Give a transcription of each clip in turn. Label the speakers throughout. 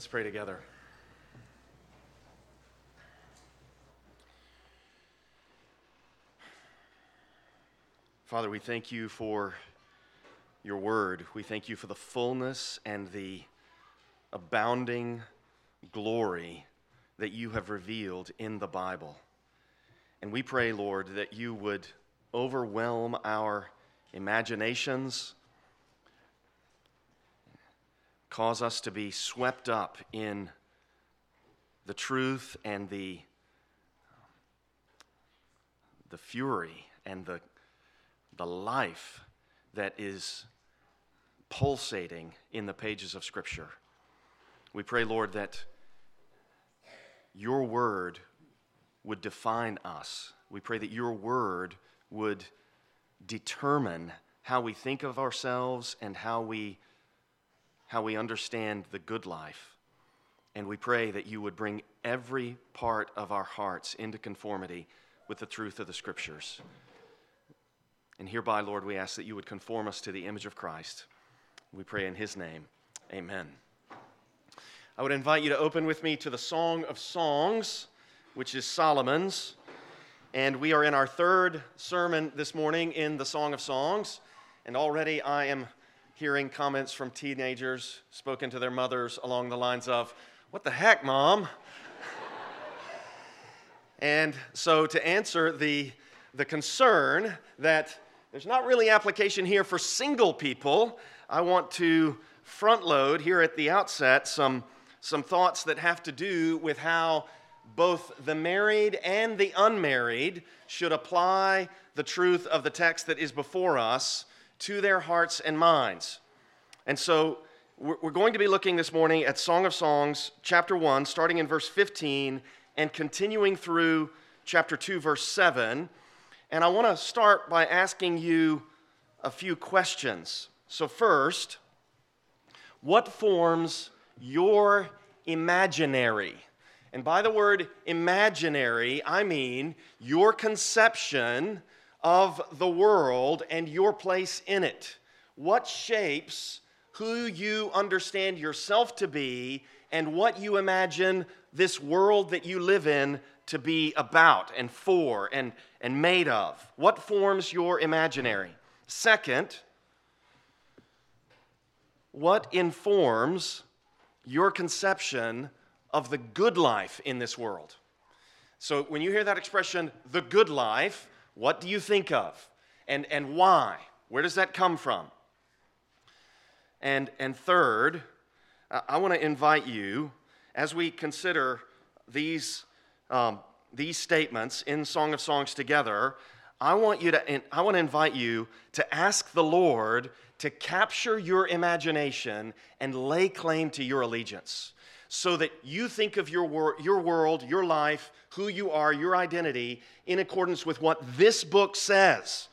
Speaker 1: Let's pray together. Father, we thank you for your word. We thank you for the fullness and the abounding glory that you have revealed in the Bible. And we pray, Lord, that you would overwhelm our imaginations, cause us to be swept up in the truth and the fury and the life that is pulsating in the pages of Scripture. We pray, Lord, that your word would define us. We pray that your word would determine how we think of ourselves and how we understand the good life. And we pray that you would bring every part of our hearts into conformity with the truth of the Scriptures. And hereby, Lord, we ask that you would conform us to the image of Christ. We pray in his name. Amen. I would invite you to open with me to the Song of Songs, which is Solomon's. And we are in our third sermon this morning in the Song of Songs. And already I am hearing comments from teenagers spoken to their mothers along the lines of, "What the heck, Mom?" And so to answer the concern that there's not really application here for single people, I want to front load here at the outset some thoughts that have to do with how both the married and the unmarried should apply the truth of the text that is before us to their hearts and minds. And so we're going to be looking this morning at Song of Songs, chapter 1, starting in verse 15 and continuing through chapter 2, verse 7. And I want to start by asking you a few questions. So first, what forms your imaginary? And by the word imaginary, I mean your conception of the world and your place in it. What shapes who you understand yourself to be and what you imagine this world that you live in to be about and for and made of? What forms your imaginary? Second, what informs your conception of the good life in this world? So when you hear that expression, the good life, what do you think of? And why? Where does that come from? And third, I want to invite you, as we consider these statements in Song of Songs together, I want to invite you to ask the Lord to capture your imagination and lay claim to your allegiance, so that you think of your world, your life, who you are, your identity, in accordance with what this book says.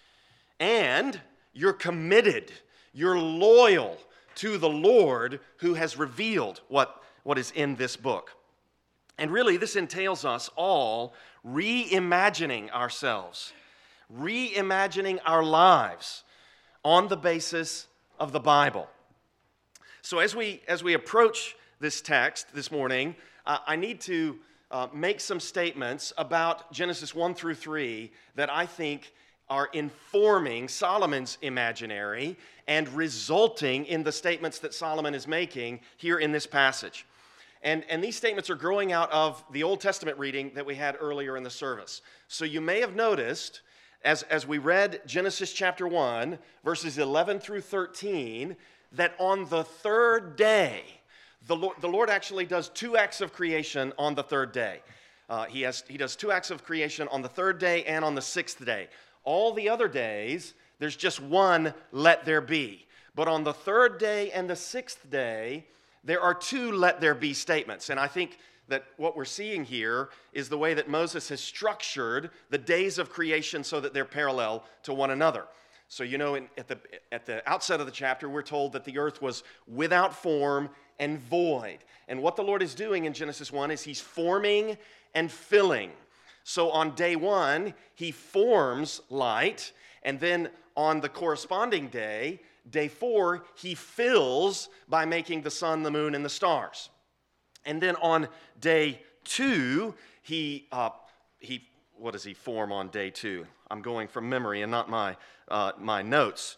Speaker 1: And you're committed, you're loyal to the Lord who has revealed what is in this book. And really, this entails us all reimagining ourselves, reimagining our lives on the basis of the Bible. So as we approach this text this morning, I need to make some statements about Genesis 1 through 3 that I think are informing Solomon's imaginary and resulting in the statements that Solomon is making here in this passage. And these statements are growing out of the Old Testament reading that we had earlier in the service. So you may have noticed, as we read Genesis chapter 1, verses 11 through 13, that on the third day, the Lord actually does two acts of creation on the third day. He does two acts of creation on the third day and on the sixth day. All the other days, there's just one, let there be. But on the third day and the sixth day, there are two let there be statements. And I think that what we're seeing here is the way that Moses has structured the days of creation so that they're parallel to one another. So at the outset of the chapter, we're told that the earth was without form and void. And what the Lord is doing in Genesis 1 is he's forming and filling. So on day 1, he forms light, and then on the corresponding day, day 4, he fills by making the sun, the moon, and the stars. And then on day 2, he what does he form on day 2? I'm going from memory and not my notes.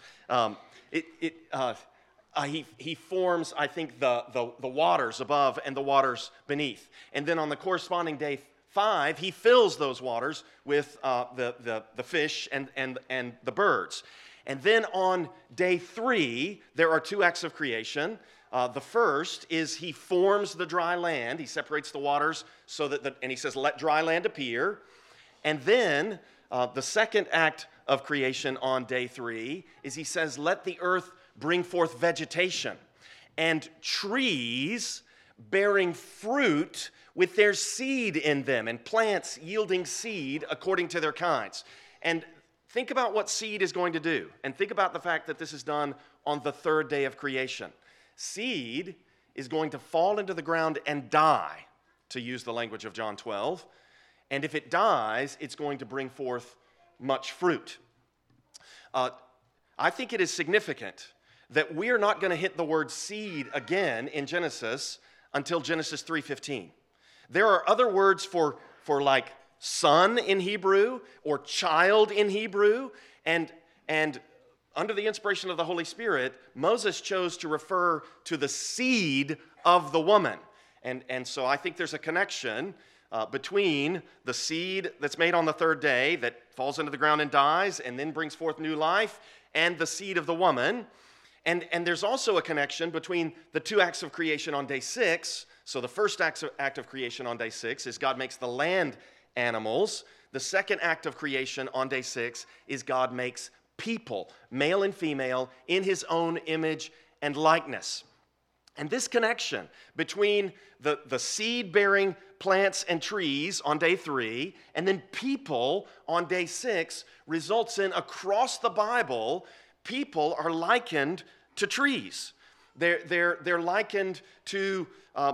Speaker 1: He forms, I think, the waters above and the waters beneath. And then on the corresponding day 5, he fills those waters with the fish and the birds. And then on day 3, there are 2 acts of creation. The first is he forms the dry land. He separates the waters so that, and he says, let dry land appear. And then the second act of creation on day 3 is he says, let the earth bring forth vegetation and trees bearing fruit with their seed in them, and plants yielding seed according to their kinds. And think about what seed is going to do, and think about the fact that this is done on the 3rd day of creation. Seed is going to fall into the ground and die, to use the language of John 12. And if it dies, it's going to bring forth much fruit. I think it is significant that we are not going to hit the word seed again in Genesis until Genesis 3:15. There are other words for like son in Hebrew or child in Hebrew, and under the inspiration of the Holy Spirit, Moses chose to refer to the seed of the woman. And so I think there's a connection between the seed that's made on the 3rd day that falls into the ground and dies and then brings forth new life, and the seed of the woman. And there's also a connection between the 2 acts of creation on day 6. So the first act of creation on day 6 is God makes the land animals. The second act of creation on day 6 is God makes people, male and female, in his own image and likeness. And this connection between the seed-bearing plants and trees on day 3 and then people on day 6 results in, across the Bible, people are likened to trees. They're likened to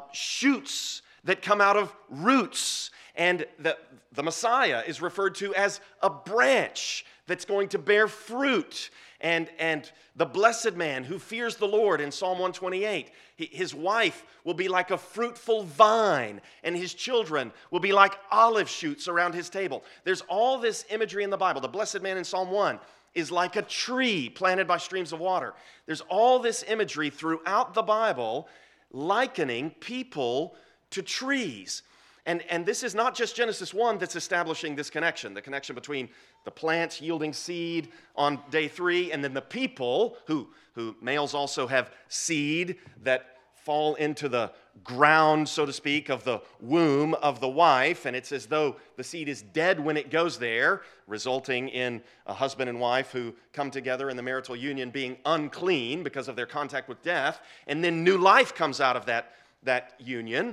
Speaker 1: shoots that come out of roots. And the Messiah is referred to as a branch that's going to bear fruit. And the blessed man who fears the Lord in Psalm 128, his wife will be like a fruitful vine, and his children will be like olive shoots around his table. There's all this imagery in the Bible. The blessed man in Psalm 1 is like a tree planted by streams of water. There's all this imagery throughout the Bible likening people to trees. And this is not just Genesis 1 that's establishing this connection, the connection between the plants yielding seed on day 3 and then the people, who males also have seed that fall into the ground, so to speak, of the womb of the wife, and it's as though the seed is dead when it goes there, resulting in a husband and wife who come together in the marital union being unclean because of their contact with death, and then new life comes out of that union.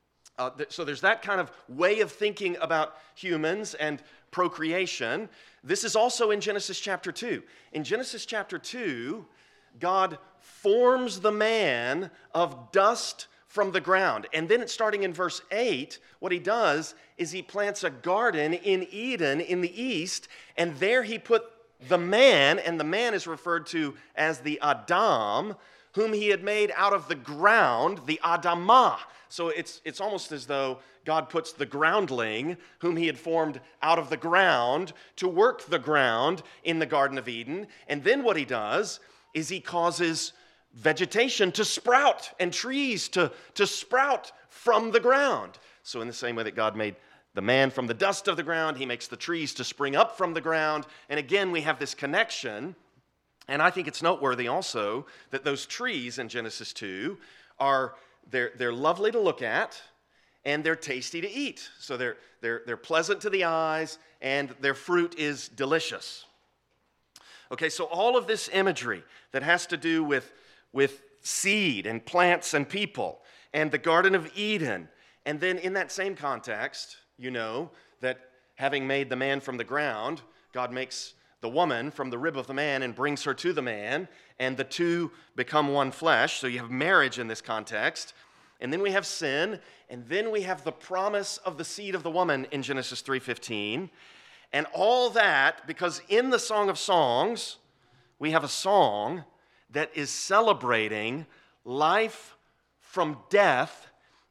Speaker 1: So there's that kind of way of thinking about humans and procreation. This is also in Genesis chapter 2. In Genesis chapter 2, God forms the man of dust from the ground. And then starting in verse 8, what he does is he plants a garden in Eden in the east, and there he put the man, and the man is referred to as the Adam, whom he had made out of the ground, the Adamah. So it's almost as though God puts the groundling, whom he had formed out of the ground, to work the ground in the Garden of Eden. And then what he does is he causes vegetation to sprout and trees to sprout from the ground. So in the same way that God made the man from the dust of the ground, he makes the trees to spring up from the ground. And again, we have this connection. And I think it's noteworthy also that those trees in Genesis 2 they're lovely to look at, and they're tasty to eat. So they're pleasant to the eyes, and their fruit is delicious. Okay, so all of this imagery that has to do with seed and plants and people and the Garden of Eden, and then in that same context, you know that having made the man from the ground, God makes the woman from the rib of the man and brings her to the man, and the two become one flesh. So you have marriage in this context. And then we have sin, and then we have the promise of the seed of the woman in Genesis 3:15. And all that because in the Song of Songs, we have a song that is celebrating life from death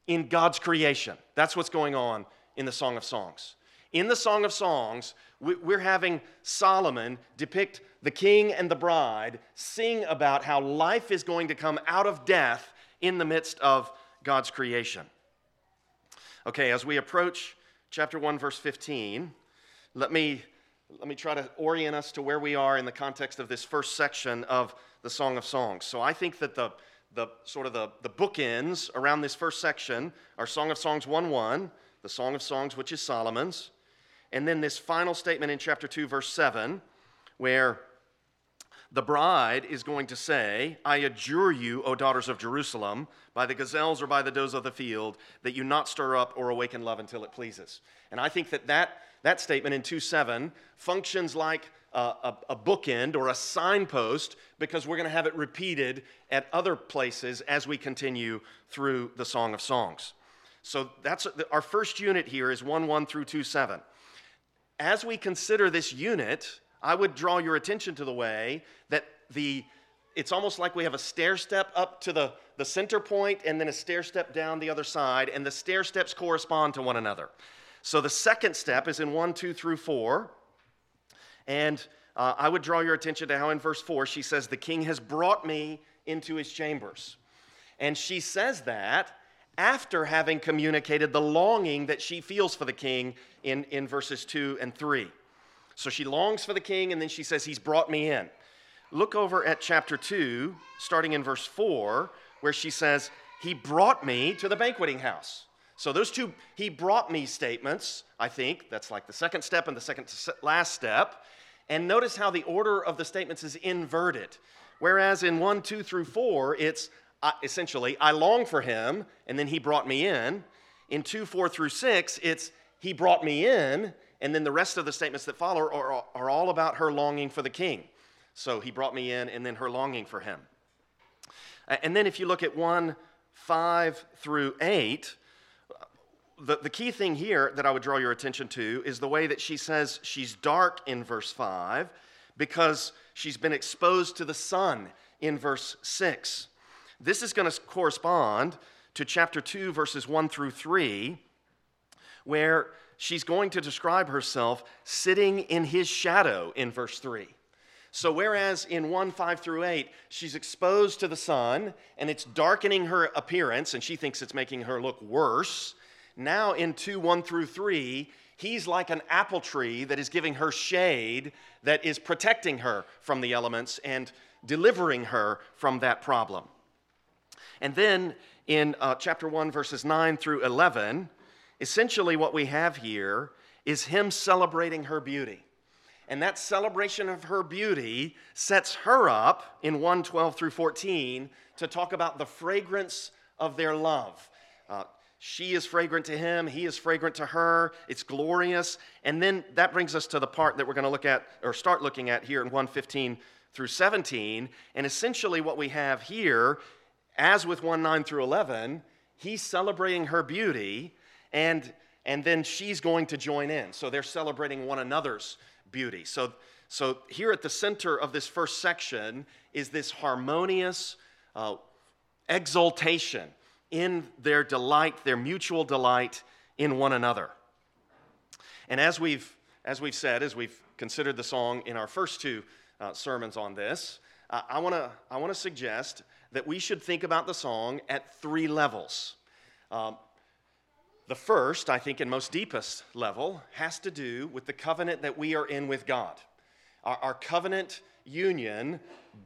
Speaker 1: in God's creation. That's what's going on in the Song of Songs. In the Song of Songs, we're having Solomon depict the king and the bride sing about how life is going to come out of death in the midst of God's creation. Okay, as we approach chapter 1, verse 15, let me try to orient us to where we are in the context of this first section of the Song of Songs. So I think that the bookends around this first section are Song of Songs 1:1, the Song of Songs, which is Solomon's, and then this final statement in chapter 2, verse 7, where the bride is going to say, I adjure you, O daughters of Jerusalem, by the gazelles or by the does of the field, that you not stir up or awaken love until it pleases. And I think that statement in 2:7 functions like a bookend or a signpost, because we're going to have it repeated at other places as we continue through the Song of Songs. So that's our first unit here is 1:1 through 2:7. As we consider this unit, I would draw your attention to the way that it's almost like we have a stair step up to the center point and then a stair step down the other side, and the stair steps correspond to one another. So the second step is in 1, 2 through 4, and I would draw your attention to how in verse 4 she says, the king has brought me into his chambers. And she says that after having communicated the longing that she feels for the king in verses 2 and 3. So she longs for the king, and then she says, he's brought me in. Look over at chapter 2, starting in verse 4, where she says, he brought me to the banqueting house. So those two he brought me statements, I think, that's like the second step and the second to last step. And notice how the order of the statements is inverted. Whereas in 1, 2 through 4, it's essentially, I long for him, and then he brought me in. In 2, 4 through 6, it's he brought me in, and then the rest of the statements that follow are all about her longing for the king. So he brought me in, and then her longing for him. And then if you look at 1, 5 through 8, the key thing here that I would draw your attention to is the way that she says she's dark in verse 5 because she's been exposed to the sun in verse 6. This is going to correspond to chapter 2, verses 1 through 3, where she's going to describe herself sitting in his shadow in verse 3. So whereas in 1, 5 through 8, she's exposed to the sun and it's darkening her appearance and she thinks it's making her look worse, now in 2, 1 through 3, he's like an apple tree that is giving her shade, that is protecting her from the elements and delivering her from that problem. And then in chapter 1, verses 9 through 11, essentially what we have here is him celebrating her beauty. And that celebration of her beauty sets her up in 1, 12 through 14 to talk about the fragrance of their love. She is fragrant to him, he is fragrant to her, it's glorious. And then that brings us to the part that we're going to look at, or start looking at here in 1:15 through 17. And essentially what we have here, as with 1, 9 through 11, he's celebrating her beauty, and then she's going to join in. So they're celebrating one another's beauty. So here at the center of this first section is this harmonious exaltation in their delight, their mutual delight in one another. And as we've said, as we've considered the song in our first two sermons on this, I want to suggest that we should think about the song at 3 levels. The first, I think, and most deepest level has to do with the covenant that we are in with God. Our covenant union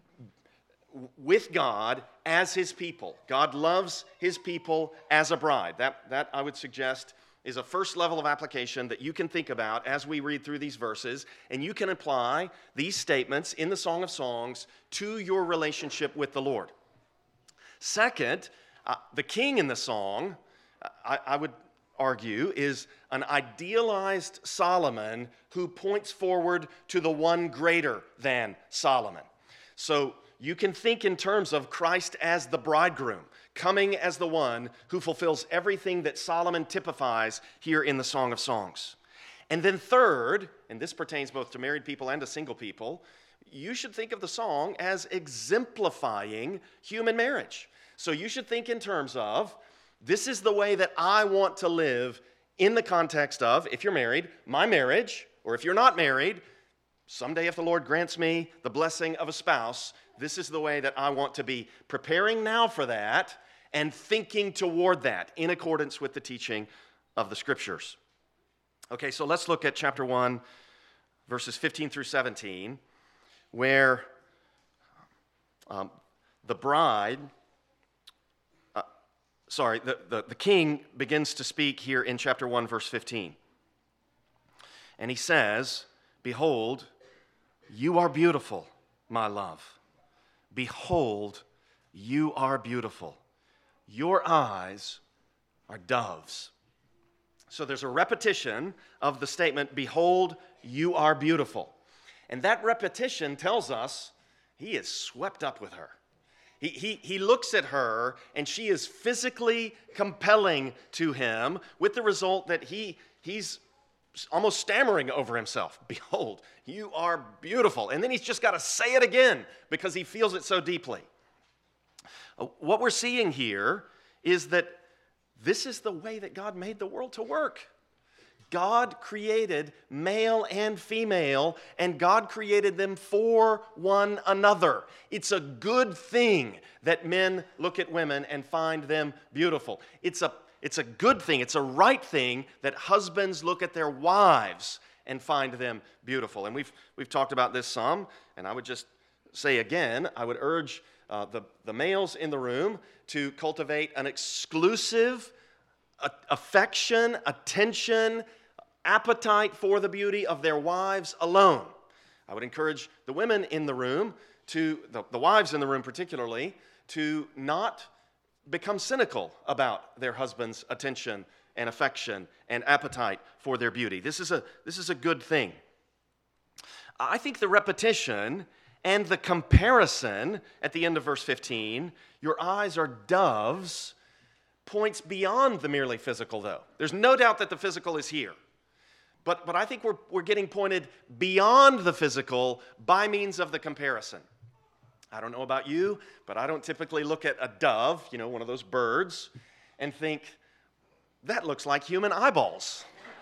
Speaker 1: with God as his people. God loves his people as a bride. That I would suggest is a first level of application that you can think about as we read through these verses, and you can apply these statements in the Song of Songs to your relationship with the Lord. Second, the king in the song, I would argue, is an idealized Solomon who points forward to the one greater than Solomon. So you can think in terms of Christ as the bridegroom, coming as the one who fulfills everything that Solomon typifies here in the Song of Songs. And then third, and this pertains both to married people and to single people, you should think of the song as exemplifying human marriage. So you should think in terms of This is the way that I want to live in the context of, if you're married, my marriage, or if you're not married, someday if the Lord grants me the blessing of a spouse, this is the way that I want to be preparing now for that and thinking toward that in accordance with the teaching of the Scriptures. Okay, so let's look at chapter 1, verses 15 through 17, where the king begins to speak here in chapter 1, verse 15. And he says, "Behold, you are beautiful, my love. Behold, you are beautiful. Your eyes are doves." So there's a repetition of the statement, "Behold, you are beautiful." And that repetition tells us he is swept up with her. He looks at her, and she is physically compelling to him, with the result that he's almost stammering over himself. "Behold, you are beautiful." And then he's just got to say it again because he feels it so deeply. What we're seeing here is that this is the way that God made the world to work. God created male and female, and God created them for one another. It's a good thing that men look at women and find them beautiful. It's a good thing, it's a right thing that husbands look at their wives and find them beautiful. And we've talked about this some, and I would just say again, I would urge the males in the room to cultivate an exclusive affection, attention, appetite for the beauty of their wives alone. I would encourage the women in the room, the wives in the room particularly, to not become cynical about their husband's attention and affection and appetite for their beauty. This is a good thing. I think the repetition and the comparison at the end of verse 15, "Your eyes are doves," points beyond the merely physical, though. There's no doubt that the physical is here. But I think we're getting pointed beyond the physical by means of the comparison. I don't know about you, but I don't typically look at a dove, one of those birds, and think, that looks like human eyeballs.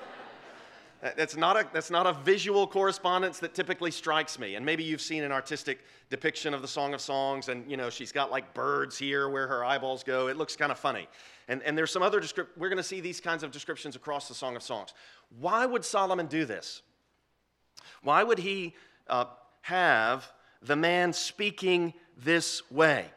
Speaker 1: That's not a visual correspondence that typically strikes me. And maybe you've seen an artistic depiction of the Song of Songs, and she's got like birds here where her eyeballs go. It looks kind of funny. And there's some other we're going to see these kinds of descriptions across the Song of Songs. Why would Solomon do this? Why would he have the man speaking this way?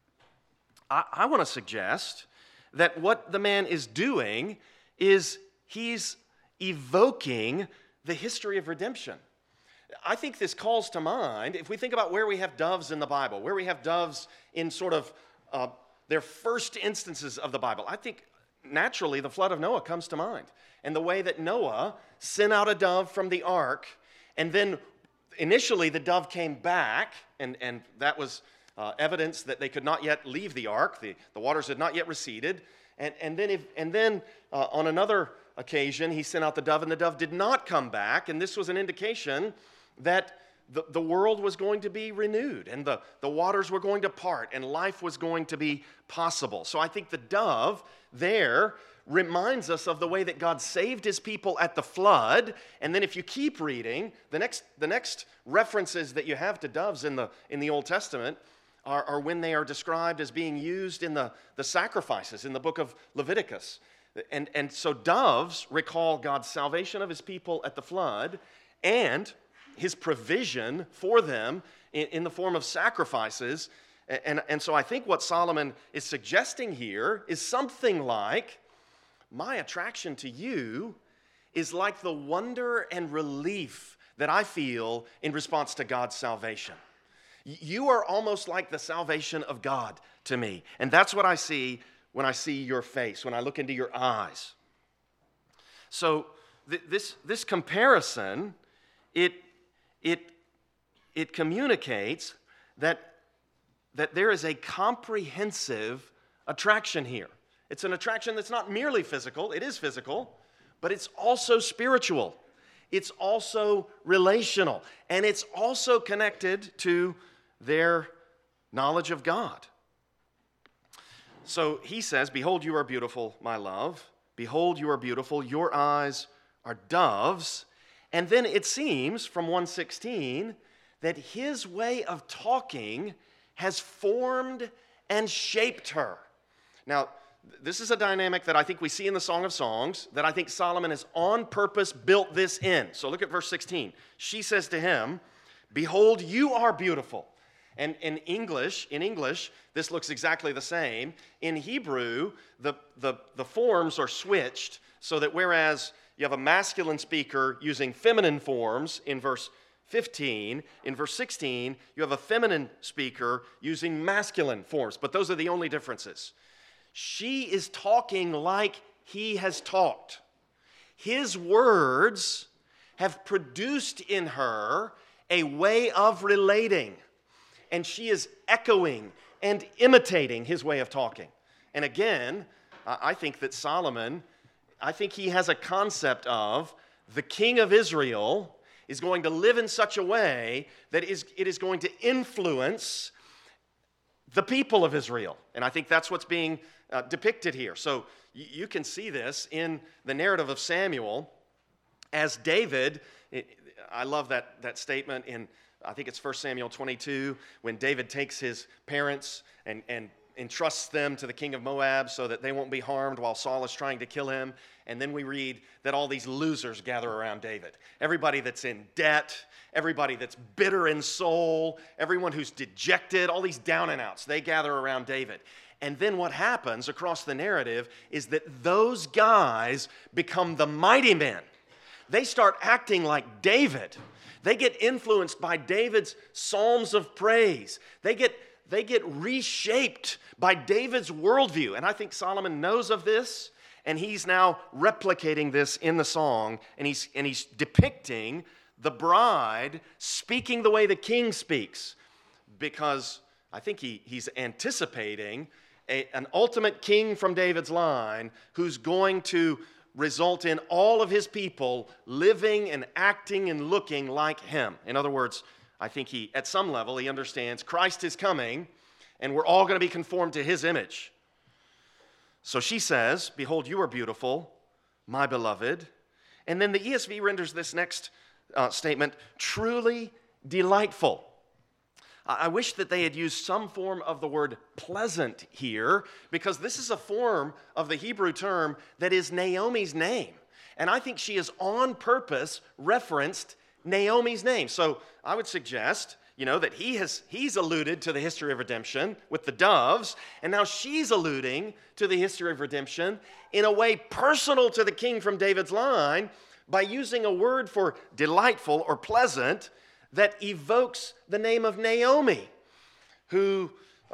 Speaker 1: I want to suggest that what the man is doing is he's evoking the history of redemption. I think this calls to mind, if we think about where we have doves in the Bible, where we have doves in sort of their first instances of the Bible, I think naturally the flood of Noah comes to mind. And the way that Noah sent out a dove from the ark, and then initially the dove came back, and that was evidence that they could not yet leave the ark. The waters had not yet receded. And then on another occasion, he sent out the dove, and the dove did not come back. And this was an indication that the world was going to be renewed, and the waters were going to part, and life was going to be possible. So I think the dove there reminds us of the way that God saved his people at the flood. And then if you keep reading, the next references that you have to doves in the Old Testament are when they are described as being used in the sacrifices in the book of Leviticus. And so doves recall God's salvation of his people at the flood and his provision for them in the form of sacrifices. And so I think what Solomon is suggesting here is something like, my attraction to you is like the wonder and relief that I feel in response to God's salvation. You are almost like the salvation of God to me. And that's what I see when I see your face, when I look into your eyes. So this comparison, it communicates that there is a comprehensive attraction here. It's an attraction that's not merely physical. It is physical, but it's also spiritual. It's also relational, and it's also connected to their knowledge of God. So he says, behold, you are beautiful, my love. Behold, you are beautiful. Your eyes are doves. And then it seems from 116 that his way of talking has formed and shaped her. Now, this is a dynamic that I think we see in the Song of Songs, that I think Solomon has on purpose built this in. So look at verse 16. She says to him, behold, you are beautiful. And in English, this looks exactly the same. In Hebrew, the forms are switched so that whereas you have a masculine speaker using feminine forms in verse 15, in verse 16, you have a feminine speaker using masculine forms. But those are the only differences. She is talking like he has talked. His words have produced in her a way of relating. And she is echoing and imitating his way of talking. And again, I think that Solomon, I think he has a concept of the king of Israel is going to live in such a way that it is going to influence the people of Israel. And I think that's what's being depicted here. So you can see this in the narrative of Samuel as David. I love that statement in, I think it's 1 Samuel 22, when David takes his parents and entrusts them to the king of Moab so that they won't be harmed while Saul is trying to kill him. And then we read that all these losers gather around David. Everybody that's in debt, everybody that's bitter in soul, everyone who's dejected, all these down and outs, they gather around David. And then what happens across the narrative is that those guys become the mighty men. They start acting like David. They get influenced by David's psalms of praise. They get reshaped by David's worldview. And I think Solomon knows of this, and he's now replicating this in the song, and he's depicting the bride speaking the way the king speaks, because I think he's anticipating an ultimate king from David's line who's going to result in all of his people living and acting and looking like him. In other words, I think at some level, he understands Christ is coming, and we're all going to be conformed to his image. So she says, behold, you are beautiful, my beloved. And then the ESV renders this next statement, truly delightful. I wish that they had used some form of the word pleasant here, because this is a form of the Hebrew term that is Naomi's name. And I think she has on purpose referenced Naomi's name. So I would suggest, that he's alluded to the history of redemption with the doves, and now she's alluding to the history of redemption in a way personal to the king from David's line by using a word for delightful or pleasant that evokes the name of Naomi, who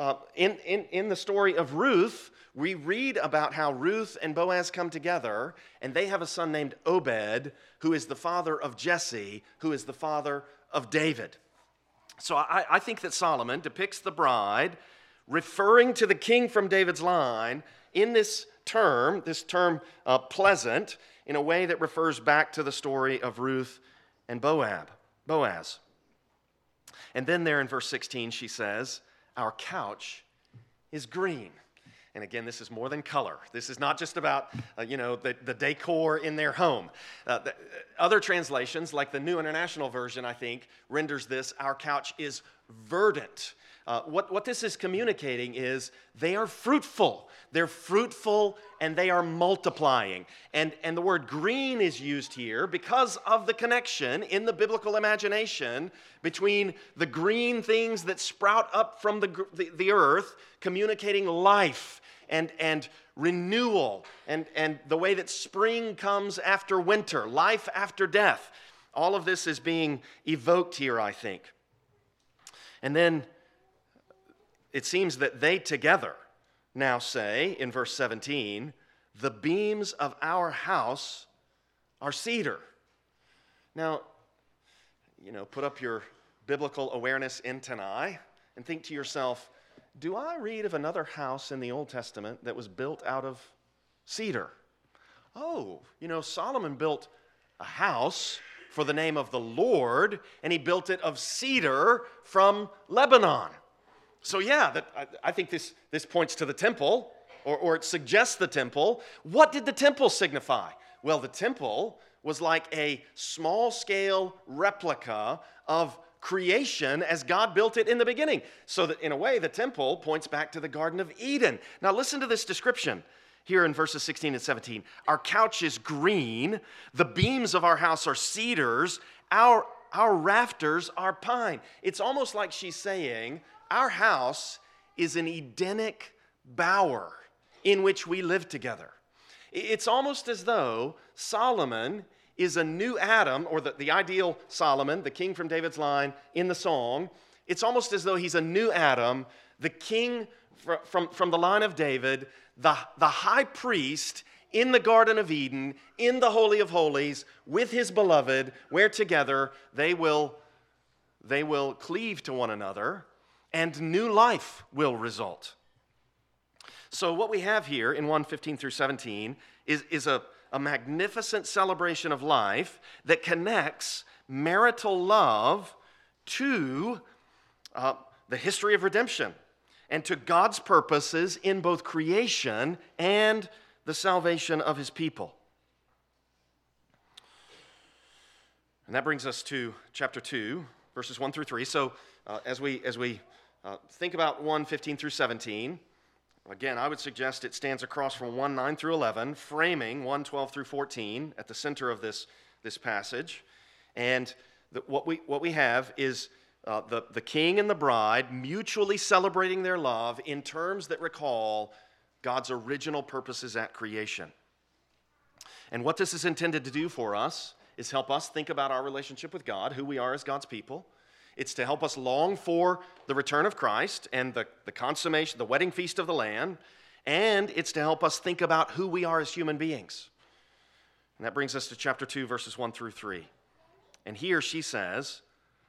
Speaker 1: in the story of Ruth, we read about how Ruth and Boaz come together, and they have a son named Obed, who is the father of Jesse, who is the father of David. So I think that Solomon depicts the bride referring to the king from David's line in this term pleasant, in a way that refers back to the story of Ruth and Boaz. And then there in verse 16 she says, our couch is green. And again, this is more than color. This is not just about, the decor in their home. Other translations, like the New International Version, I think, renders this, our couch is verdant. What this is communicating is they are fruitful. They're fruitful and they are multiplying. And the word green is used here because of the connection in the biblical imagination between the green things that sprout up from the earth, communicating life and renewal, and the way that spring comes after winter, life after death. All of this is being evoked here, I think. And then it seems that they together now say, in verse 17, the beams of our house are cedar. Now, put up your biblical awareness in Tanai and think to yourself, do I read of another house in the Old Testament that was built out of cedar? Oh, Solomon built a house for the name of the Lord, and he built it of cedar from Lebanon. So yeah, I think this points to the temple. or it suggests the temple. What did the temple signify? Well, the temple was like a small-scale replica of creation as God built it in the beginning. So that in a way, the temple points back to the Garden of Eden. Now listen to this description here in verses 16 and 17. Our couch is green, the beams of our house are cedars, our rafters are pine. It's almost like she's saying, our house is an Edenic bower in which we live together. It's almost as though Solomon is a new Adam, or the ideal Solomon, the king from David's line in the song. It's almost as though he's a new Adam, the king from the line of David, the high priest in the Garden of Eden, in the Holy of Holies, with his beloved, where together they will cleave to one another, and new life will result. So what we have here in 1:15 through 17 is a magnificent celebration of life that connects marital love to the history of redemption and to God's purposes in both creation and the salvation of his people. And that brings us to chapter 2, verses 1 through 3. So as we think about 1:15 through 17, again, I would suggest it stands across from 1:9 through 11, framing 1:12 through 14 at the center of this passage. And what we have is the king and the bride mutually celebrating their love in terms that recall God's original purposes at creation. And what this is intended to do for us is help us think about our relationship with God, who we are as God's people. It's to help us long for the return of Christ and the consummation, the wedding feast of the Lamb. And it's to help us think about who we are as human beings. And that brings us to chapter 2, verses 1 through 3. And here she says,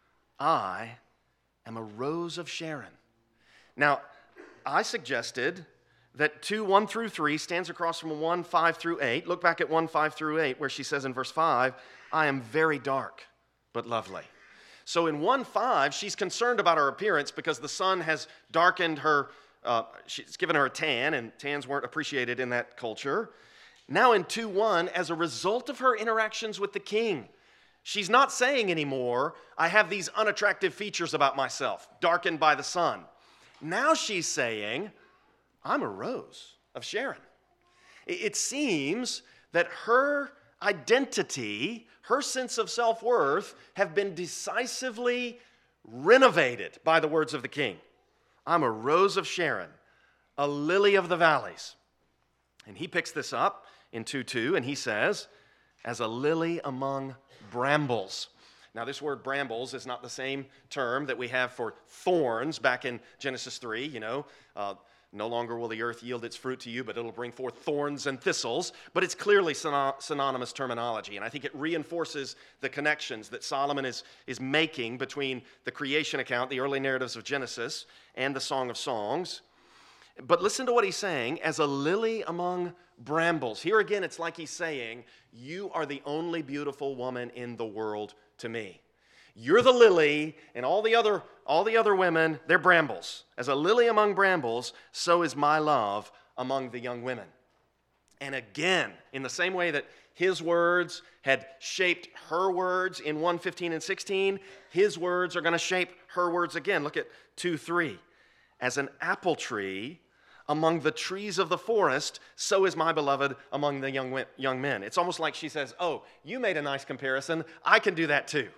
Speaker 1: I am a rose of Sharon. Now, I suggested that 2:1 through 3 stands across from 1:5 through 8. Look back at 1:5 through 8, where she says in verse 5, I am very dark, but lovely. So in 1:5, she's concerned about her appearance because the sun has darkened her, it's given her a tan, and tans weren't appreciated in that culture. Now in 2:1, as a result of her interactions with the king, she's not saying anymore, I have these unattractive features about myself, darkened by the sun. Now she's saying, I'm a rose of Sharon. It seems that her identity, her sense of self-worth, have been decisively renovated by the words of the king. I'm a rose of Sharon, a lily of the valleys. And he picks this up in 2:2, and he says, as a lily among brambles. Now, this word brambles is not the same term that we have for thorns back in Genesis 3, no longer will the earth yield its fruit to you, but it'll bring forth thorns and thistles. But it's clearly synonymous terminology, and I think it reinforces the connections that Solomon is making between the creation account, the early narratives of Genesis, and the Song of Songs. But listen to what he's saying, as a lily among brambles. Here again, it's like he's saying, you are the only beautiful woman in the world to me. You're the lily, and all the other women, they're brambles. As a lily among brambles, so is my love among the young women. And again, in the same way that his words had shaped her words in 1:15 and 16, his words are going to shape her words again. Look at 2:3. As an apple tree among the trees of the forest, so is my beloved among the young men. It's almost like she says, oh, you made a nice comparison. I can do that too.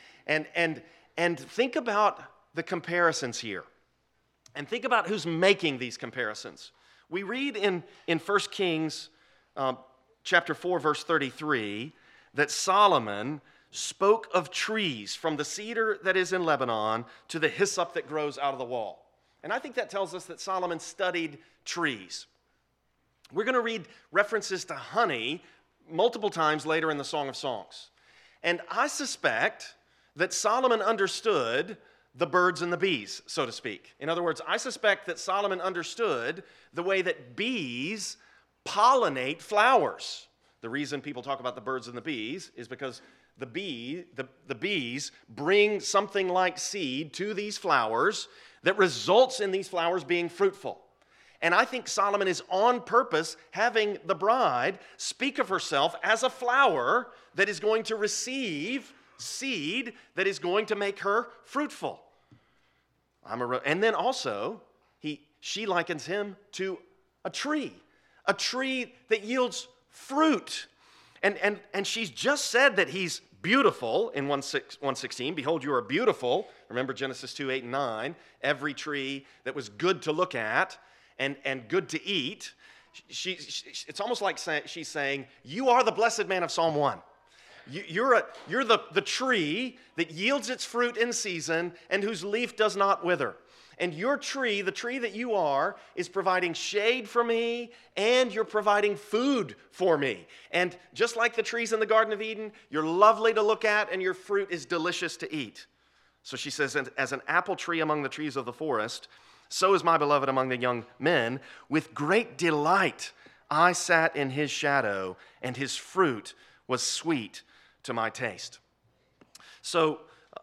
Speaker 1: And think about the comparisons here. And think about who's making these comparisons. We read in 1 Kings chapter 4, verse 33, that Solomon spoke of trees, from the cedar that is in Lebanon to the hyssop that grows out of the wall. And I think that tells us that Solomon studied trees. We're going to read references to honey multiple times later in the Song of Songs. And I suspect that Solomon understood the birds and the bees, so to speak. In other words, I suspect that Solomon understood the way that bees pollinate flowers. The reason people talk about the birds and the bees is because the bees bring something like seed to these flowers that results in these flowers being fruitful. And I think Solomon is on purpose having the bride speak of herself as a flower that is going to receive seed that is going to make her fruitful. And then also, she likens him to a tree that yields fruit. And she's just said that he's beautiful in 1:16. Behold, you are beautiful. Remember Genesis 2:8 and 9. Every tree that was good to look at and good to eat. It's almost like she's saying, you are the blessed man of Psalm 1. You're the tree that yields its fruit in season and whose leaf does not wither. And your tree, the tree that you are, is providing shade for me, and you're providing food for me. And just like the trees in the Garden of Eden, you're lovely to look at, and your fruit is delicious to eat. So she says, as an apple tree among the trees of the forest, so is my beloved among the young men. With great delight I sat in his shadow, and his fruit was sweet to my taste. So,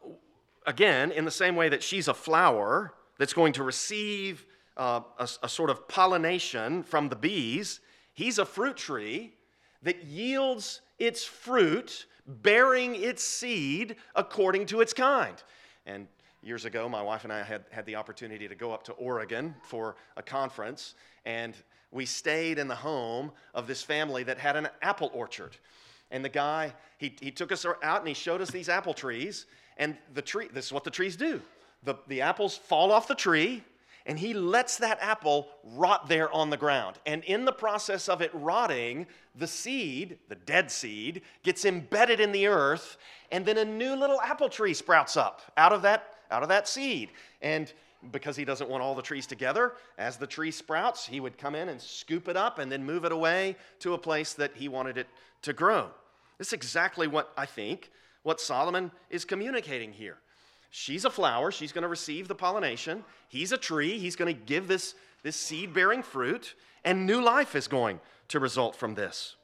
Speaker 1: again, in the same way that she's a flower that's going to receive a sort of pollination from the bees, he's a fruit tree that yields its fruit, bearing its seed according to its kind. And years ago, my wife and I had the opportunity to go up to Oregon for a conference, and we stayed in the home of this family that had an apple orchard. And the guy, he took us out and he showed us these apple trees, and this is what the trees do. The apples fall off the tree, and he lets that apple rot there on the ground. And in the process of it rotting, the seed, the dead seed, gets embedded in the earth, and then a new little apple tree sprouts up out of that seed. And because he doesn't want all the trees together, as the tree sprouts, he would come in and scoop it up and then move it away to a place that he wanted it to grow. This is exactly what Solomon is communicating here. She's a flower. She's going to receive the pollination. He's a tree. He's going to give this seed-bearing fruit, and new life is going to result from this.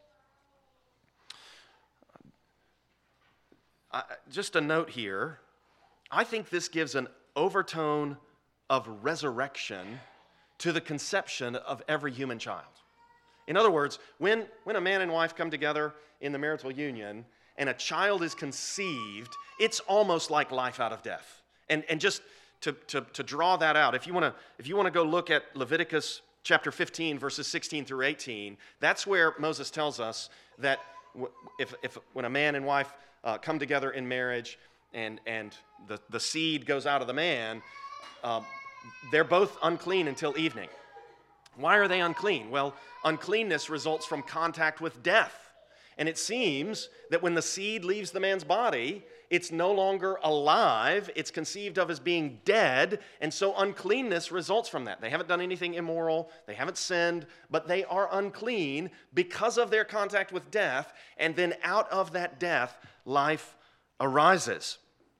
Speaker 1: Just a note here. I think this gives an overtone of resurrection to the conception of every human child. In other words, when a man and wife come together in the marital union and a child is conceived, it's almost like life out of death. And just to draw that out, if you want to go look at Leviticus chapter 15, verses 16 through 18, that's where Moses tells us that when a man and wife come together in marriage and the seed goes out of the man, they're both unclean until evening. Why are they unclean? Well, uncleanness results from contact with death. And it seems that when the seed leaves the man's body, it's no longer alive. It's conceived of as being dead. And so uncleanness results from that. They haven't done anything immoral. They haven't sinned. But they are unclean because of their contact with death. And then out of that death, life arises.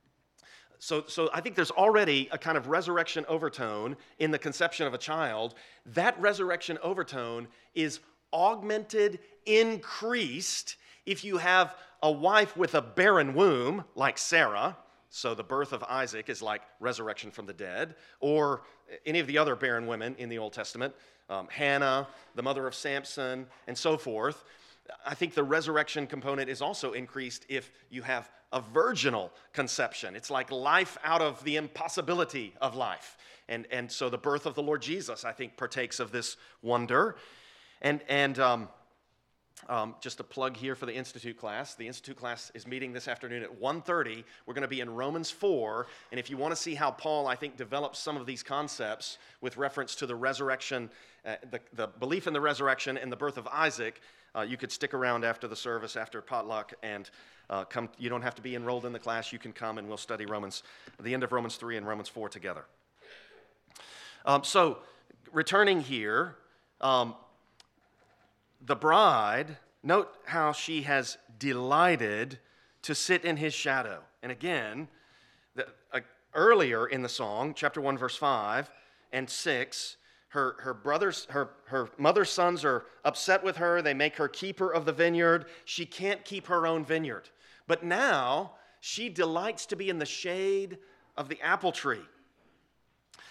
Speaker 1: So I think there's already a kind of resurrection overtone in the conception of a child. That resurrection overtone is augmented, increased, if you have a wife with a barren womb, like Sarah, so the birth of Isaac is like resurrection from the dead, or any of the other barren women in the Old Testament, Hannah, the mother of Samson, and so forth. I think the resurrection component is also increased if you have a virginal conception. It's like life out of the impossibility of life. And so the birth of the Lord Jesus, I think, partakes of this wonder. And just a plug here for the Institute class. The Institute class is meeting this afternoon at 1:30. We're going to be in Romans 4. And if you want to see how Paul, I think, develops some of these concepts with reference to the resurrection, the belief in the resurrection and the birth of Isaac, you could stick around after the service, after potluck, and come. You don't have to be enrolled in the class. You can come and we'll study the end of Romans 3 and Romans 4 together. So returning here, the bride, note how she has delighted to sit in his shadow. And again, earlier in the song, chapter 1, verse 5 and 6, her mother's sons are upset with her. They make her keeper of the vineyard. She can't keep her own vineyard. But now she delights to be in the shade of the apple tree.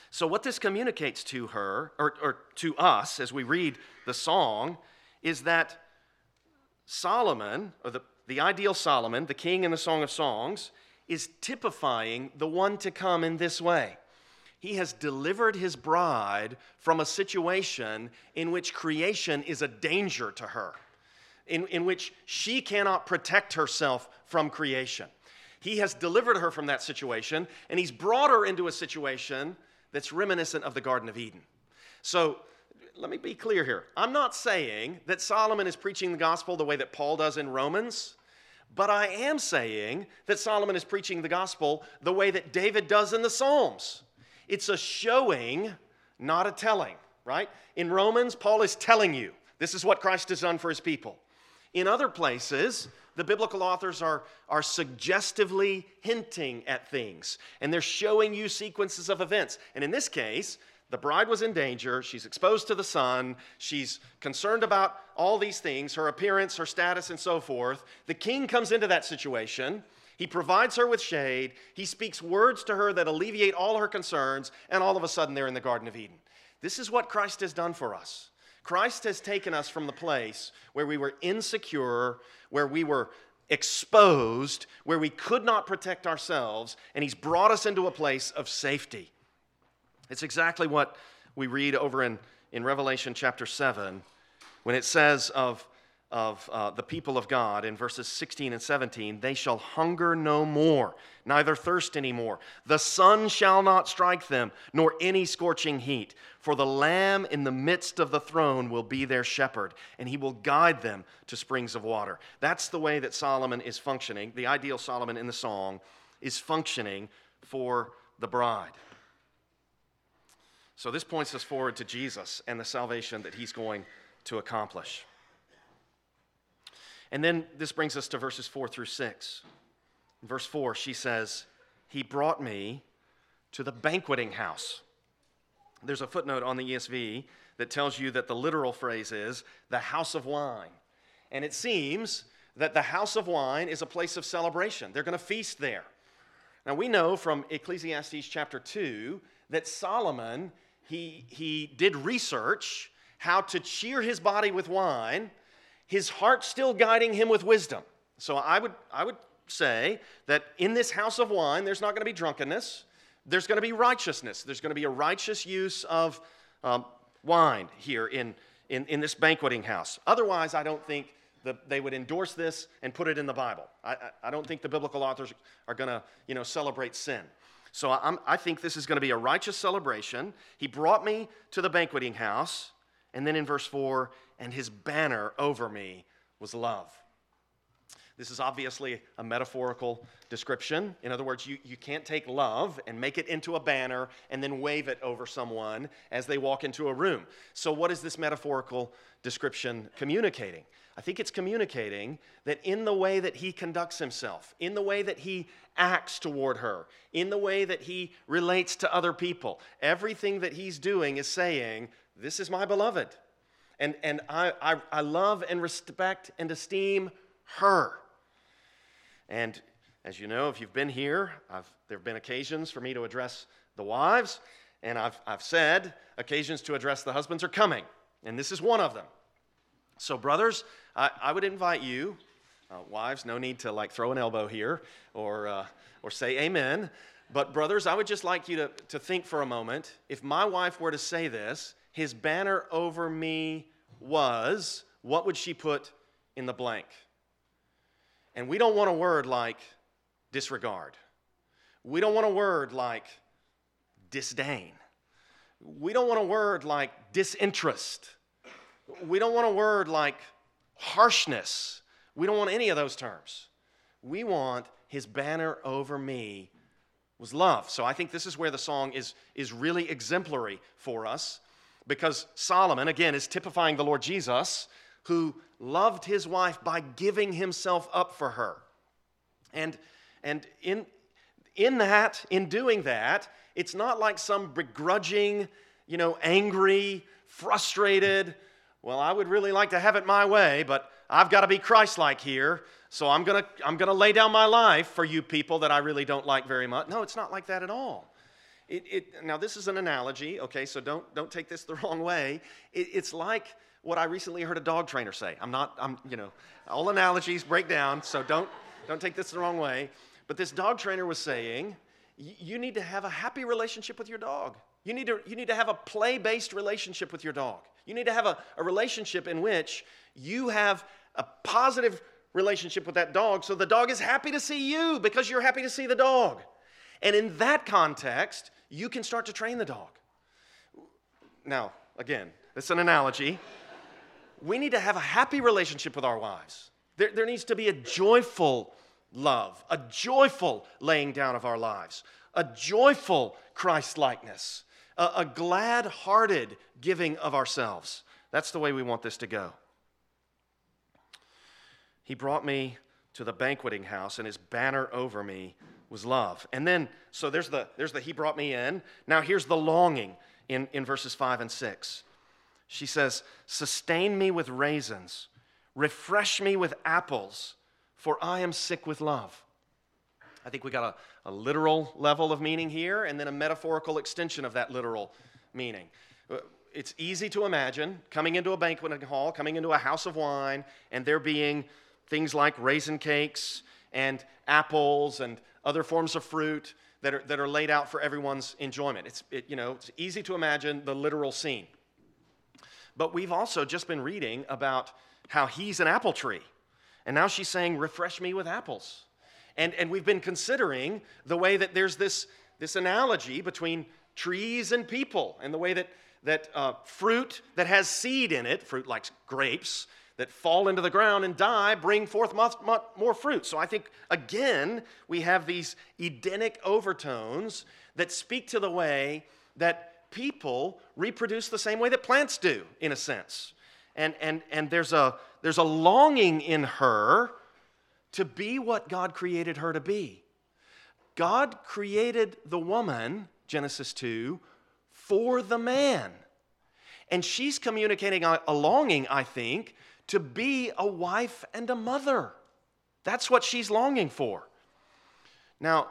Speaker 1: So what this communicates to her, or to us as we read the song, is that Solomon, or the ideal Solomon, the king in the Song of Songs, is typifying the one to come in this way. He has delivered his bride from a situation in which creation is a danger to her, in which she cannot protect herself from creation. He has delivered her from that situation, and he's brought her into a situation that's reminiscent of the Garden of Eden. So let me be clear here. I'm not saying that Solomon is preaching the gospel the way that Paul does in Romans, but I am saying that Solomon is preaching the gospel the way that David does in the Psalms. It's a showing, not a telling, right? In Romans, Paul is telling you, this is what Christ has done for his people. In other places, the biblical authors are suggestively hinting at things, and they're showing you sequences of events. And in this case, the bride was in danger. She's exposed to the sun. She's concerned about all these things, her appearance, her status, and so forth. The king comes into that situation. He provides her with shade. He speaks words to her that alleviate all her concerns, and all of a sudden they're in the Garden of Eden. This is what Christ has done for us. Christ has taken us from the place where we were insecure, where we were exposed, where we could not protect ourselves, and he's brought us into a place of safety. It's exactly what we read over in Revelation chapter 7 when it says of the people of God in verses 16 and 17, they shall hunger no more, neither thirst any more. The sun shall not strike them, nor any scorching heat. For the Lamb in the midst of the throne will be their shepherd, and he will guide them to springs of water. That's the way that Solomon is functioning. The ideal Solomon in the song is functioning for the bride. So this points us forward to Jesus and the salvation that he's going to accomplish. And then this brings us to verses 4 through 6. In verse 4, she says, he brought me to the banqueting house. There's a footnote on the ESV that tells you that the literal phrase is the house of wine. And it seems that the house of wine is a place of celebration. They're going to feast there. Now we know from Ecclesiastes chapter 2 that Solomon, he did research how to cheer his body with wine, his heart still guiding him with wisdom. So I would say that in this house of wine, there's not going to be drunkenness. There's going to be righteousness. There's going to be a righteous use of wine here in this banqueting house. Otherwise, I don't think that they would endorse this and put it in the Bible. I don't think the biblical authors are going to celebrate sin. So I think this is going to be a righteous celebration. He brought me to the banqueting house, and then in verse 4, and his banner over me was love. This is obviously a metaphorical description. In other words, you can't take love and make it into a banner and then wave it over someone as they walk into a room. So what is this metaphorical description communicating? I think it's communicating that in the way that he conducts himself, in the way that he acts toward her, in the way that he relates to other people, everything that he's doing is saying, this is my beloved. And I love and respect and esteem her. And as you know, if you've been here, there have been occasions for me to address the wives, and I've said occasions to address the husbands are coming, and this is one of them. So brothers, I would invite you, wives, no need to throw an elbow here or say amen, but brothers, I would just like you to think for a moment, if my wife were to say this, his banner over me was, what would she put in the blank? And we don't want a word like disregard. We don't want a word like disdain. We don't want a word like disinterest. We don't want a word like harshness. We don't want any of those terms. We want his banner over me was love. So I think this is where the song is really exemplary for us, because Solomon, again, is typifying the Lord Jesus, who loved his wife by giving himself up for her. And in doing that, it's not like some begrudging, angry, frustrated, well, I would really like to have it my way, but I've got to be Christ-like here, so I'm gonna lay down my life for you people that I really don't like very much. No, it's not like that at all. Now, this is an analogy, okay, so don't take this the wrong way. It's like what I recently heard a dog trainer say. All analogies break down, so don't take this the wrong way. But this dog trainer was saying, you need to have a happy relationship with your dog. You need to have a play-based relationship with your dog. You need to have a relationship in which you have a positive relationship with that dog, so the dog is happy to see you because you're happy to see the dog. And in that context, you can start to train the dog. Now, again, it's an analogy. We need to have a happy relationship with our wives. There needs to be a joyful love, a joyful laying down of our lives, a joyful Christ-likeness, a glad-hearted giving of ourselves. That's the way we want this to go. He brought me to the banqueting house, and his banner over me was love. And then, so there's the he brought me in. Now here's the longing in verses 5 and 6. She says, sustain me with raisins, refresh me with apples, for I am sick with love. I think we got a literal level of meaning here, and then a metaphorical extension of that literal meaning. It's easy to imagine coming into a banqueting hall, coming into a house of wine, and there being things like raisin cakes and apples and other forms of fruit that are laid out for everyone's enjoyment. It's easy to imagine the literal scene. But we've also just been reading about how he's an apple tree. And now she's saying, refresh me with apples. And we've been considering the way that there's this analogy between trees and people, and the way that fruit that has seed in it, fruit like grapes, that fall into the ground and die, bring forth more fruit. So I think, again, we have these Edenic overtones that speak to the way that people reproduce the same way that plants do, in a sense. And there's a longing in her to be what God created her to be. God created the woman, Genesis 2, for the man. And she's communicating a longing, I think, to be a wife and a mother. That's what she's longing for. Now,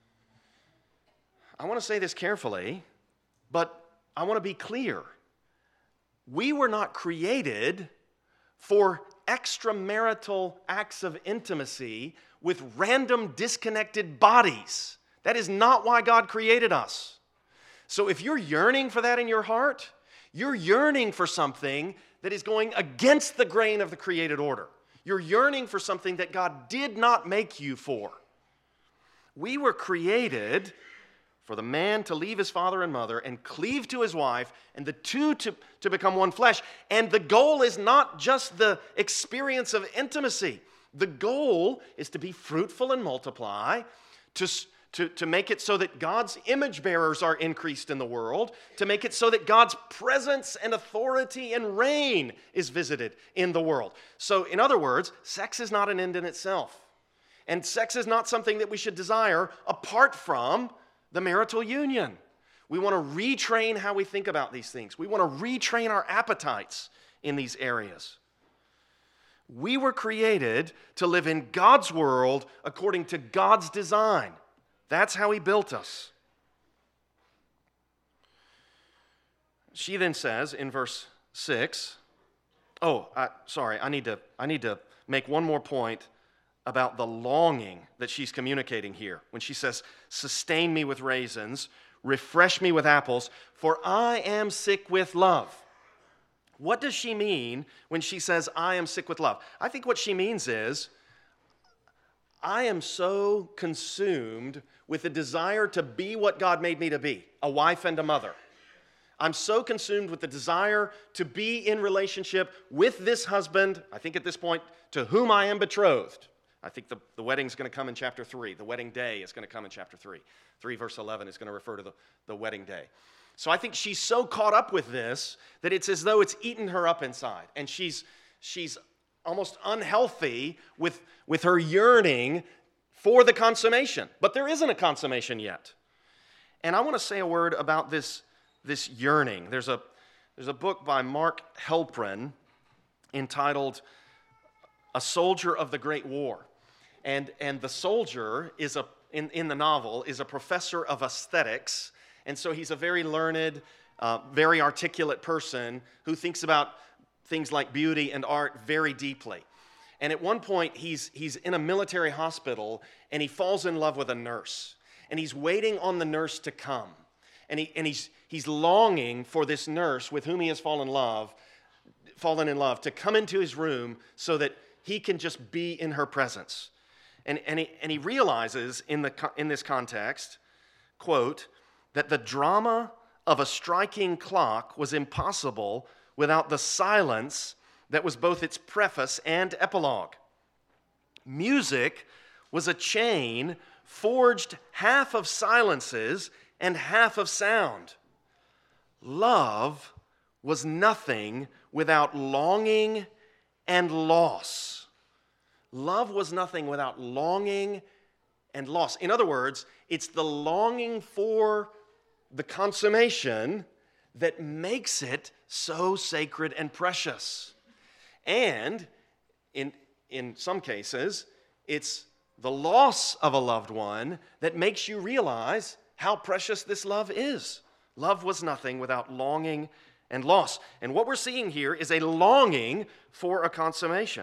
Speaker 1: I want to say this carefully, but I want to be clear. We were not created for extramarital acts of intimacy with random disconnected bodies. That is not why God created us. So if you're yearning for that in your heart, you're yearning for something that is going against the grain of the created order. You're yearning for something that God did not make you for. We were created for the man to leave his father and mother and cleave to his wife, and the two to become one flesh. And the goal is not just the experience of intimacy. The goal is to be fruitful and multiply, to make it so that God's image bearers are increased in the world, to make it so that God's presence and authority and reign is visited in the world. So, in other words, sex is not an end in itself. And sex is not something that we should desire apart from the marital union. We want to retrain how we think about these things. We want to retrain our appetites in these areas. We were created to live in God's world according to God's design. That's how he built us. She then says in verse 6, I need to make one more point about the longing that she's communicating here. When she says, sustain me with raisins, refresh me with apples, for I am sick with love. What does she mean when she says, I am sick with love? I think what she means is, I am so consumed with the desire to be what God made me to be, a wife and a mother. I'm so consumed with the desire to be in relationship with this husband, I think at this point, to whom I am betrothed. I think the wedding's going to come in chapter 3. The wedding day is going to come in chapter 3. 3 verse 11 is going to refer to the wedding day. So I think she's so caught up with this that it's as though it's eaten her up inside. And she's almost unhealthy with her yearning for the consummation. But there isn't a consummation yet. And I want to say a word about this yearning. There's a book by Mark Helprin entitled A Soldier of the Great War. And the soldier is in the novel is a professor of aesthetics, And so he's a very learned, very articulate person who thinks about things like beauty and art very deeply. And at one point, he's in a military hospital, and he falls in love with a nurse. And he's waiting on the nurse to come. And he's longing for this nurse with whom he has fallen in love to come into his room so that he can just be in her presence. And he realizes in this context, quote, that the drama of a striking clock was impossible without the silence that was both its preface and epilogue. Music was a chain forged half of silences and half of sound. Love was nothing without longing and loss. Love was nothing without longing and loss. In other words, it's the longing for the consummation that makes it so sacred and precious. And in some cases, it's the loss of a loved one that makes you realize how precious this love is. Love was nothing without longing and loss. And what we're seeing here is a longing for a consummation.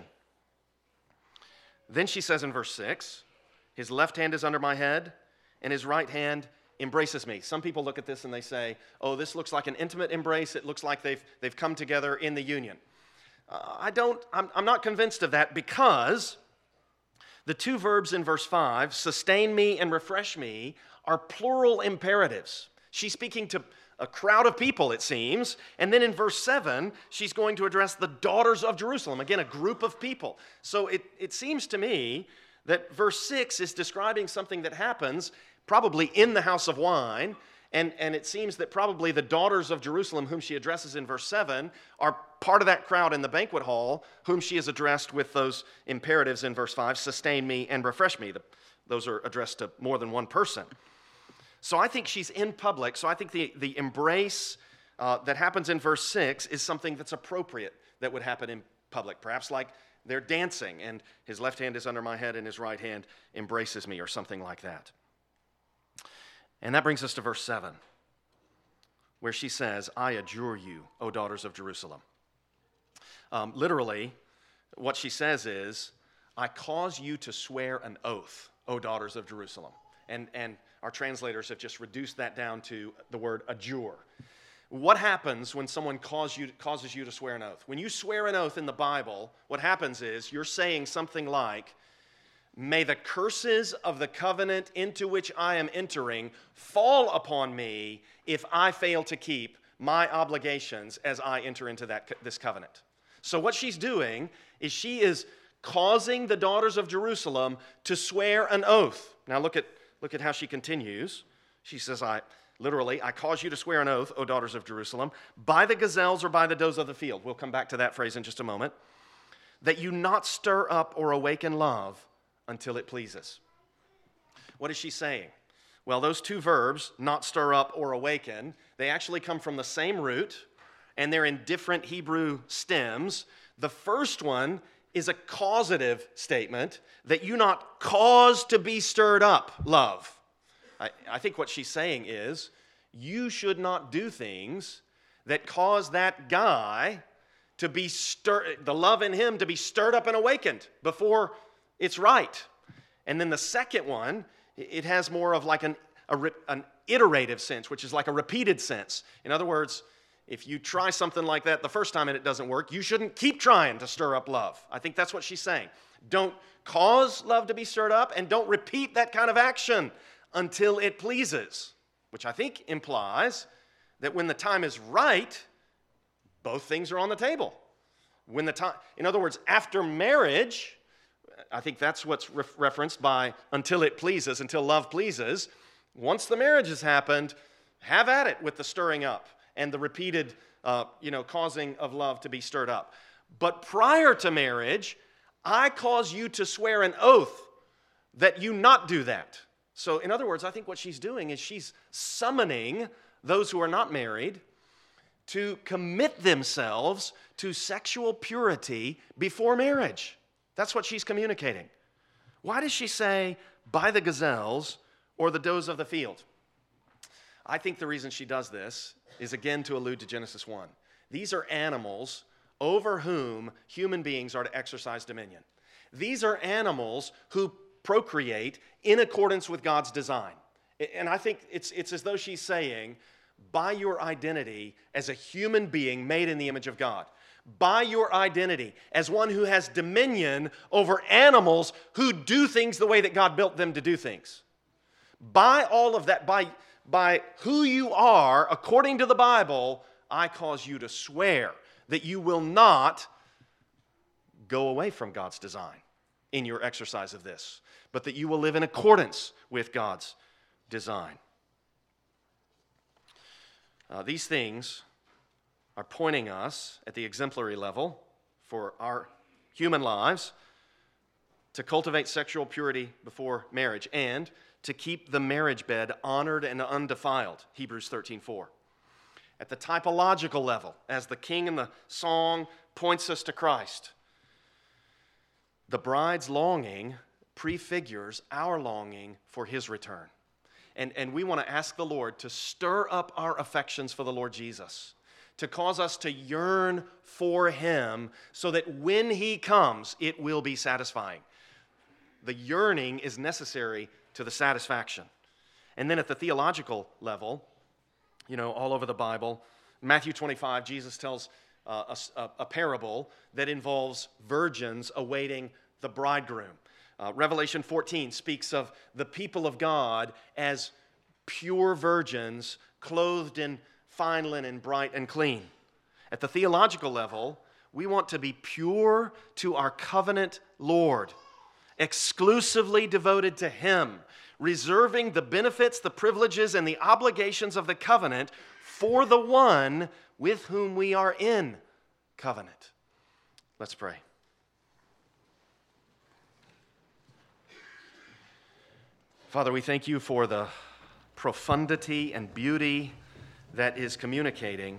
Speaker 1: Then she says in verse 6, his left hand is under my head, and his right hand embraces me. Some people look at this and they say, oh, this looks like an intimate embrace. It looks like they've come together in the union. I'm not convinced of that, because the two verbs in verse 5, sustain me and refresh me, are plural imperatives. She's speaking to a crowd of people, it seems. And then in verse 7, she's going to address the daughters of Jerusalem. Again, a group of people. So it seems to me that verse 6 is describing something that happens probably in the house of wine. And it seems that probably the daughters of Jerusalem, whom she addresses in verse 7, are part of that crowd in the banquet hall, whom she has addressed with those imperatives in verse 5, sustain me and refresh me. Those are addressed to more than one person. So I think she's in public. So I think the embrace that happens in verse 6 is something that's appropriate that would happen in public. Perhaps like they're dancing, and his left hand is under my head and his right hand embraces me, or something like that. And that brings us to verse 7, where she says, I adjure you, O daughters of Jerusalem. Literally, what she says is, I cause you to swear an oath, O daughters of Jerusalem. And our translators have just reduced that down to the word adjure. What happens when someone causes you to swear an oath? When you swear an oath in the Bible, what happens is you're saying something like, may the curses of the covenant into which I am entering fall upon me if I fail to keep my obligations as I enter into this covenant. So what she's doing is she is causing the daughters of Jerusalem to swear an oath. Now look at how she continues. She says, I cause you to swear an oath, O daughters of Jerusalem, by the gazelles or by the does of the field. We'll come back to that phrase in just a moment. That you not stir up or awaken love until it pleases. What is she saying? Well, those two verbs, not stir up or awaken, they actually come from the same root, and they're in different Hebrew stems. The first one is a causative statement, that you not cause to be stirred up, love. I think what she's saying is, you should not do things that cause that guy to be the love in him to be stirred up and awakened before it's right. And then the second one, it has more of like an iterative sense, which is like a repeated sense. In other words, if you try something like that the first time and it doesn't work, you shouldn't keep trying to stir up love. I think that's what she's saying. Don't cause love to be stirred up, and don't repeat that kind of action until it pleases, which I think implies that when the time is right, both things are on the table. In other words, after marriage, I think that's what's referenced by until it pleases, until love pleases. Once the marriage has happened, have at it with the stirring up and the repeated, causing of love to be stirred up. But prior to marriage, I cause you to swear an oath that you not do that. So in other words, I think what she's doing is she's summoning those who are not married to commit themselves to sexual purity before marriage. That's what she's communicating. Why does she say, by the gazelles or the does of the field? I think the reason she does this is, again, to allude to Genesis 1. These are animals over whom human beings are to exercise dominion. These are animals who procreate in accordance with God's design. And I think it's as though she's saying, by your identity as a human being made in the image of God, by your identity as one who has dominion over animals who do things the way that God built them to do things, by all of that, by who you are, according to the Bible, I cause you to swear that you will not go away from God's design in your exercise of this, but that you will live in accordance with God's design. These things are pointing us at the exemplary level for our human lives to cultivate sexual purity before marriage and to keep the marriage bed honored and undefiled, Hebrews 13:4. At the typological level, as the king in the song points us to Christ, the bride's longing prefigures our longing for his return. And we want to ask the Lord to stir up our affections for the Lord Jesus, to cause us to yearn for him so that when he comes, it will be satisfying. The yearning is necessary to the satisfaction. And then at the theological level, all over the Bible, Matthew 25, Jesus tells a parable that involves virgins awaiting the bridegroom. Revelation 14 speaks of the people of God as pure virgins clothed in fine linen, bright and clean. At the theological level, we want to be pure to our covenant Lord, exclusively devoted to him, reserving the benefits, the privileges, and the obligations of the covenant for the one with whom we are in covenant. Let's pray. Father, we thank you for the profundity and beauty that is communicated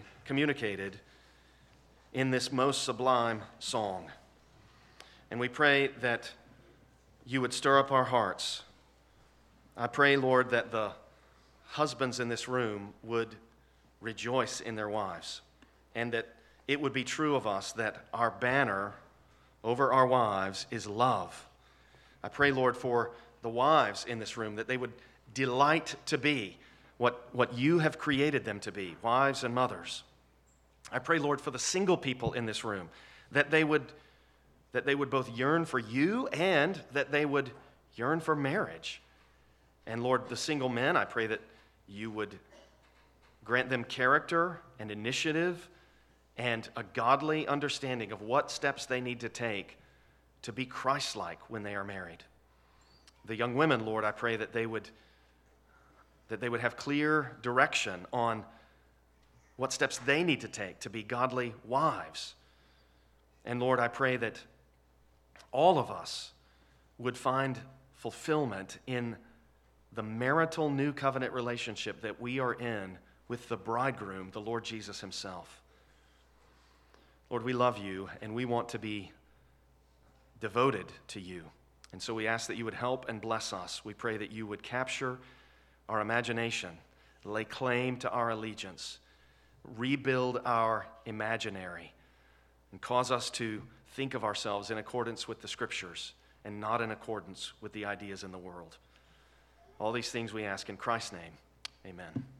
Speaker 1: in this most sublime song. And we pray that you would stir up our hearts. I pray, Lord, that the husbands in this room would rejoice in their wives, and that it would be true of us that our banner over our wives is love. I pray, Lord, for the wives in this room, that they would delight to be what you have created them to be, wives and mothers. I pray, Lord, for the single people in this room, that they would both yearn for you and that they would yearn for marriage. And Lord, the single men, I pray that you would grant them character and initiative and a godly understanding of what steps they need to take to be Christ-like when they are married. The young women, Lord, I pray that they would have clear direction on what steps they need to take to be godly wives. And Lord, I pray that all of us would find fulfillment in the marital new covenant relationship that we are in with the bridegroom, the Lord Jesus himself. Lord, we love you and we want to be devoted to you. And so we ask that you would help and bless us. We pray that you would capture our imagination, lay claim to our allegiance, rebuild our imaginary, and cause us to think of ourselves in accordance with the Scriptures and not in accordance with the ideas in the world. All these things we ask in Christ's name. Amen.